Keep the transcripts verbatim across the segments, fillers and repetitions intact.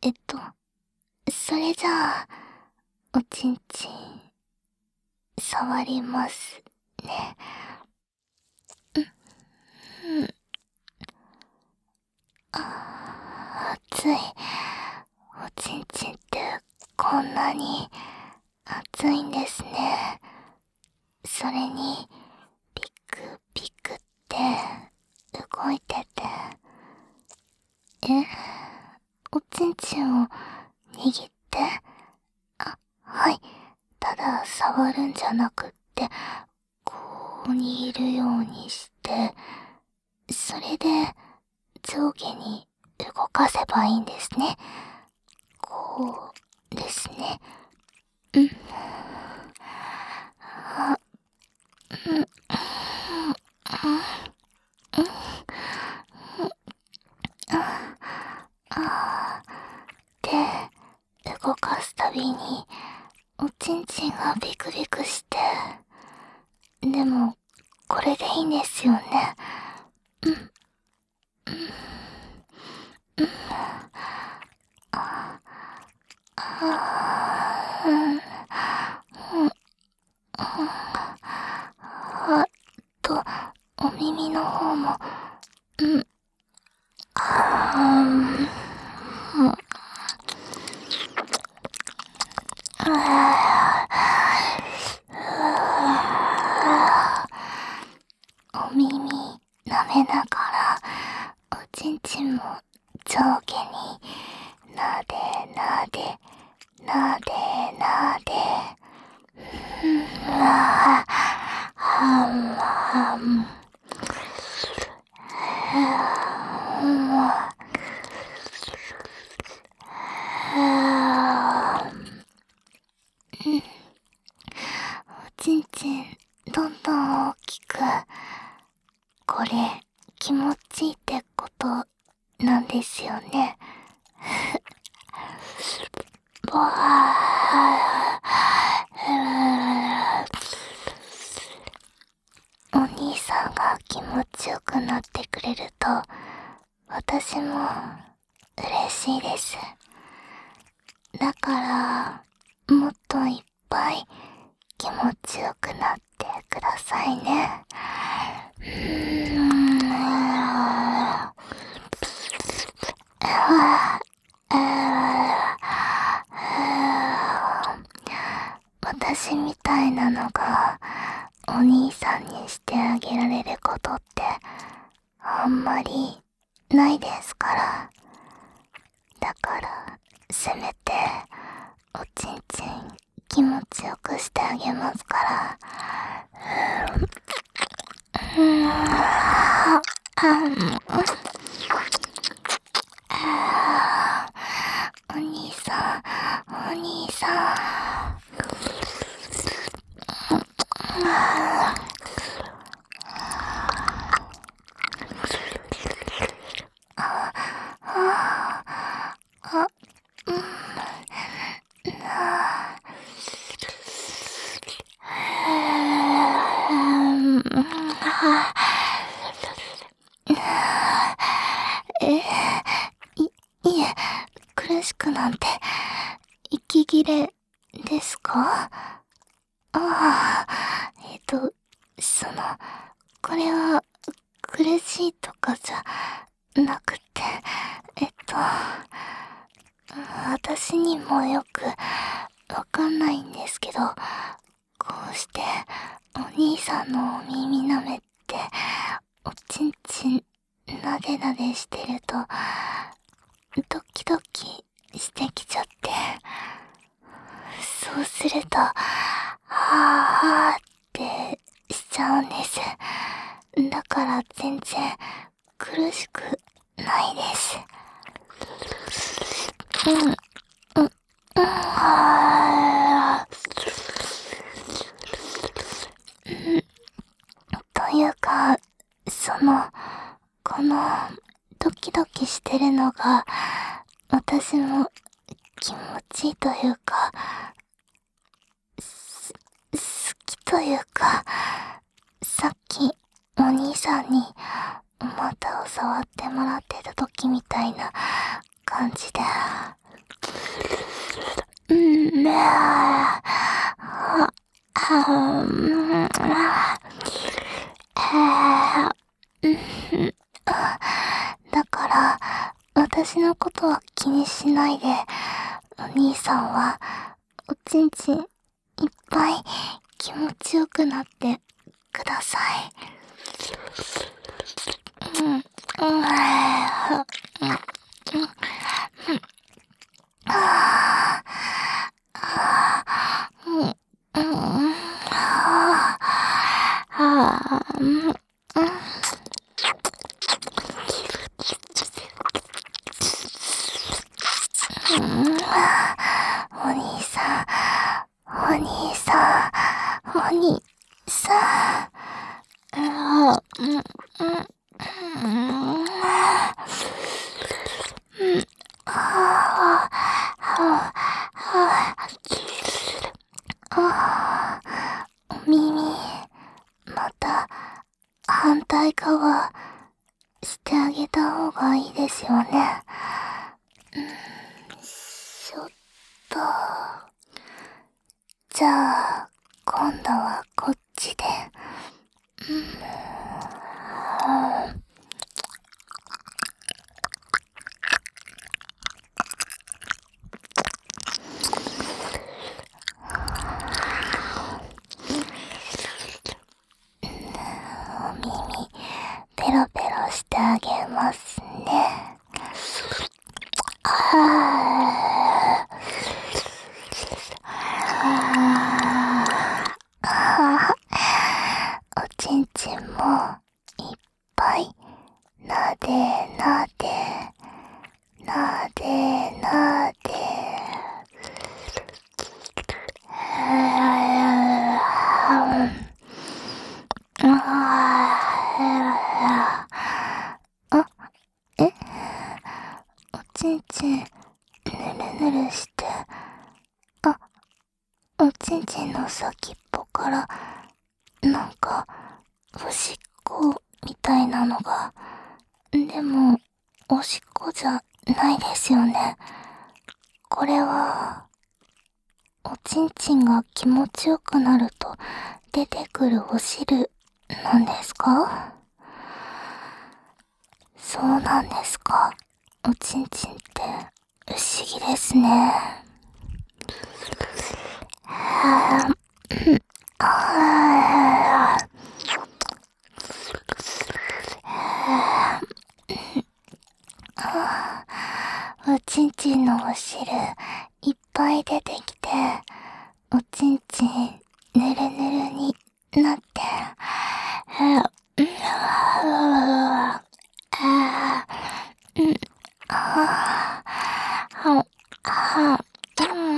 えっと、それじゃあ、おちんちん、触りますね。うん、あ、熱い。おちんちんってこんなに熱いんですね。それに、ピクピクって動いてて。え、おちんちんを握って、あ、はい。ただ触るんじゃなくって、こう握るようにして、それで上下に動かせばいいんですね。こうですね。うん。あ、うん、うん、うん、うん、あ、あーで、動かすたびに、おちんちんがビクビクして、でも、これでいいんですよね。うん、うん、うん、あ、あ、うん、うん、あと、お耳の方も、うん、あ、うん、お耳舐めながら、おちんちんも上下になでなでなでなで、うわあ、はんはん、おちんちんどんどん大きく。これ気持ちいいってことなんですよね。ぼわー、お兄さんが気持ちよくなってくれると私も嬉しいです。だからもっといっぱい気持ちよくなってくださいね。うーん、私みたいなのがお兄さんにしてあげられることってあんまりないですから。だからせめておちんちん気持ちよくしてあげますから。うーん、あ、お兄さん、お兄さん。あ、あ、あ、うん、な、うん、あ、え、い、いえ、苦しくなんて、息切れですか？ああ、えっと、その、これは、苦しいとかじゃなくて、えっと、私にもよくわかんないんですけど、こうして、お兄さんのお耳舐めて、おちんちんなでなでしてると、ドキドキしてきちゃって、そうすると、はぁーってしちゃうんです。だから全然苦しくないです。うん、うん、うん、はー、うん、というか、その、この、ドキドキしてるのが、私も気持ちいいというか、す、好きというか、さっきお兄さんにお股を触ってもらってた時みたいな感じで、 だから、私のことは気にしないで、お兄さんは、おちんちん、いっぱい気持ちよくなってください。うん、うん、うん、ああ、うん、うん、ああ、うん、うん。お兄さん、お兄さん、お兄さん、うん、うん、うん、うん、ああ、ああ、お耳、また、反対側、してあげた方がいいですよね。ちょっと、じゃあ、今度はこっちで。うん、お耳、ペロペロしてあげますね。はぁ、はぁ、おちんちんもいっぱいなでなでなでなで、あ、え、おちんちんぬるぬるして、あ、おちんちんの先っぽからなんかおしっこみたいなのが、でもおしっこじゃないですよね。これはおちんちんが気持ちよくなると出てくるお汁なんですか？そうなんですか。おちんちんって不思議ですね。はぁ、あー、おちんちんのお汁いっぱい出てきて、おちんちんぬるぬるになって、はぁ、あー、うん、あー、は、は、うん、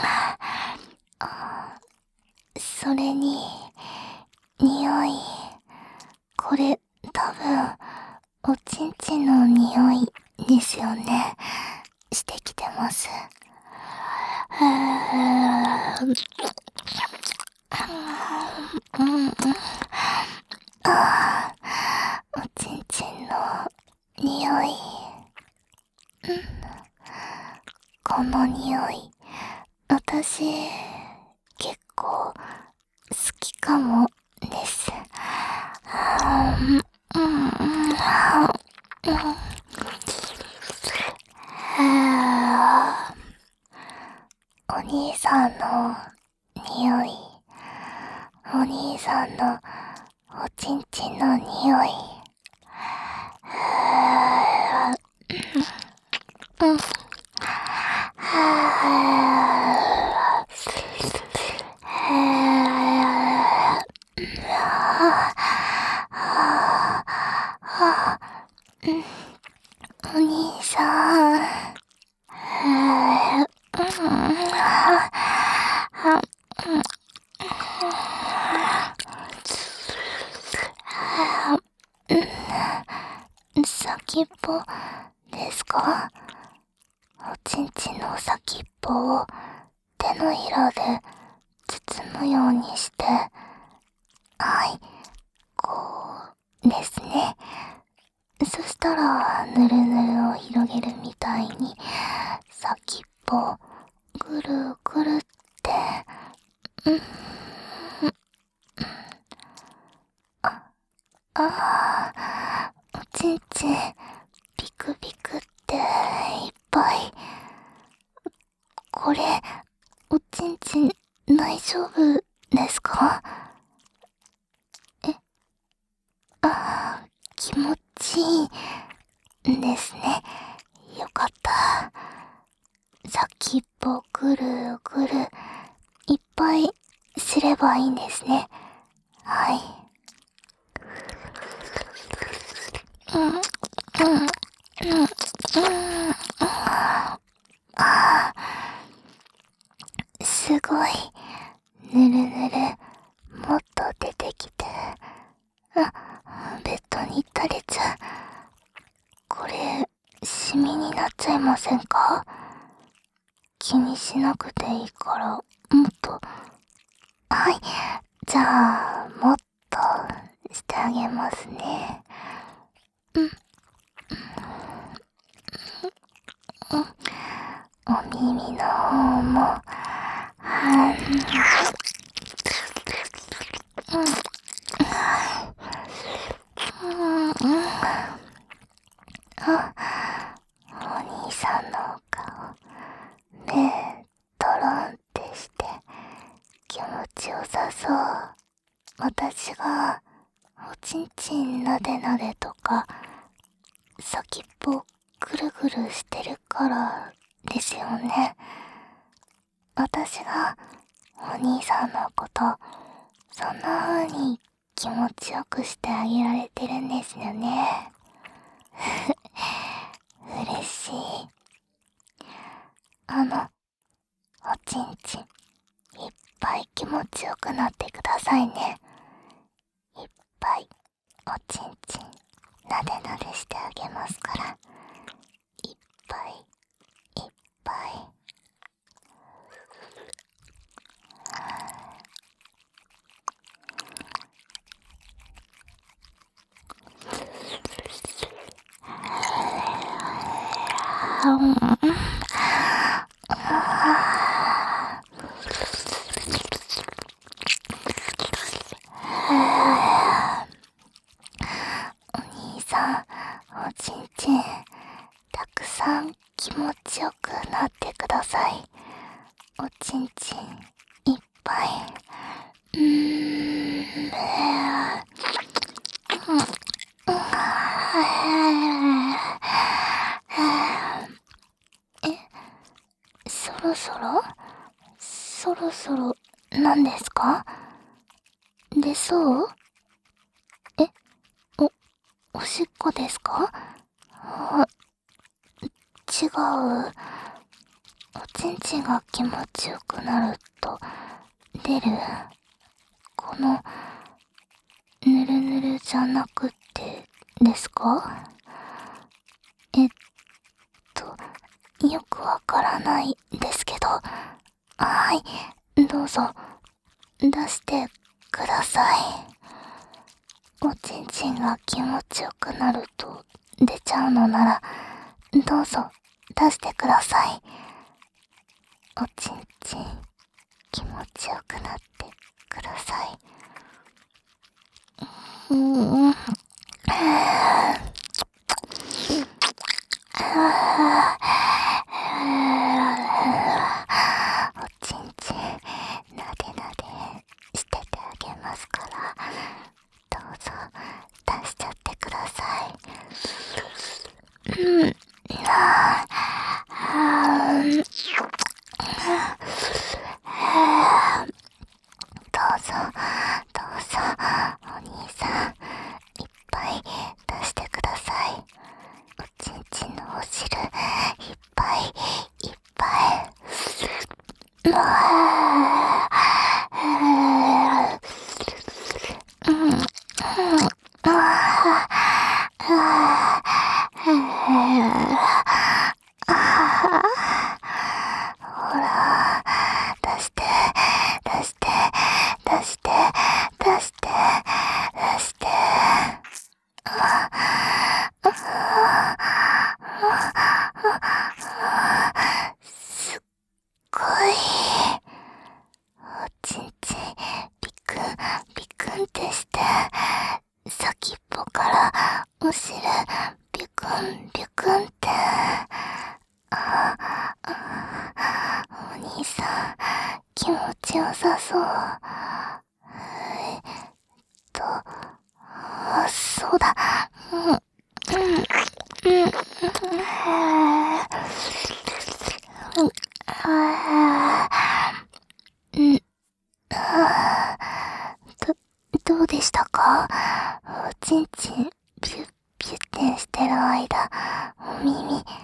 それに、匂い、これ、多分、おちんちんの匂いですよね。してきてます。はぁ、うん、あー、おちんちんの匂い。この匂い、私、結構、好きかもです。はぁ、うん、うん、はぁ、うん、はぁ、お兄さんの匂い、お兄さんのおちんちんの匂い。はぁ、うん、はぁ、お兄さん。先っぽですか？おちんちんの先っぽを手のひらで包むようにして、はい、こうですね。そしたら、ぬるぬるを広げるみたいに、先っぽ、ぐるぐぐるって、うん、あ、あー、おちんちん、ビクビクっていっぱい。これ、おちんちん大丈夫ですか？え、あー、気持ちいいですね。よかった。先っぽぐるぐる、いっぱいすればいいんですね。はい。うん、うん、うん、うん。あー、すごい。ぬるぬる、もっと出てきて。あ、ベッドに垂れちゃう。これ、シミになっちゃいませんか？気にしなくていいから、もっと。はい。じゃあ、もっとしてあげますね。うん。お耳の方も、はん、うん、うん、あ、お兄さんのお顔、目、トロンってして、気持ちよさそう。私が、おちんちんなでなでとか、先っぽぐるぐるしてるからですよね。私がお兄さんのことそんな風に気持ちよくしてあげられてるんですよね。嬉しい。あの、おちんちんいっぱい気持ちよくなってくださいね。いっぱいおちんちんなでなでしてあげますから。いっぱいいっぱい。うん、お兄さん、おちんちんたくさん気持ちよくなってください。おちんちんいっぱい。うーん、え、そろそろそろそろなんですか？出そう？え、お、おしっこですか？あ、違う。おちんちんが気持ちよくなると出る。このぬるぬるじゃなくてですか？えっと、よくわからないですけど、はい、どうぞ出してください。おちんちんが気持ちよくなると出ちゃうのなら、どうぞ出してください。おちんちん気持ちよくなってください。うん、うん、おちんちんなでなでしててあげますから、どうぞ出しちゃってください。うん、あー、どうぞどうぞ、お兄さんいっぱい出してください。おちんちんのお汁いっぱいいっぱい。うわー、うん、うん、うわほら、出して、出して、出して、出して、出して。すっごい、 んて。あ、あ、お兄さん、気持ちよさそう。えっと、あ、そうだ。うん、うん、うん、うん、うん、あー、ど、どうでしたか？おちんちん、ピュッ、ピュッてしてる間、お耳、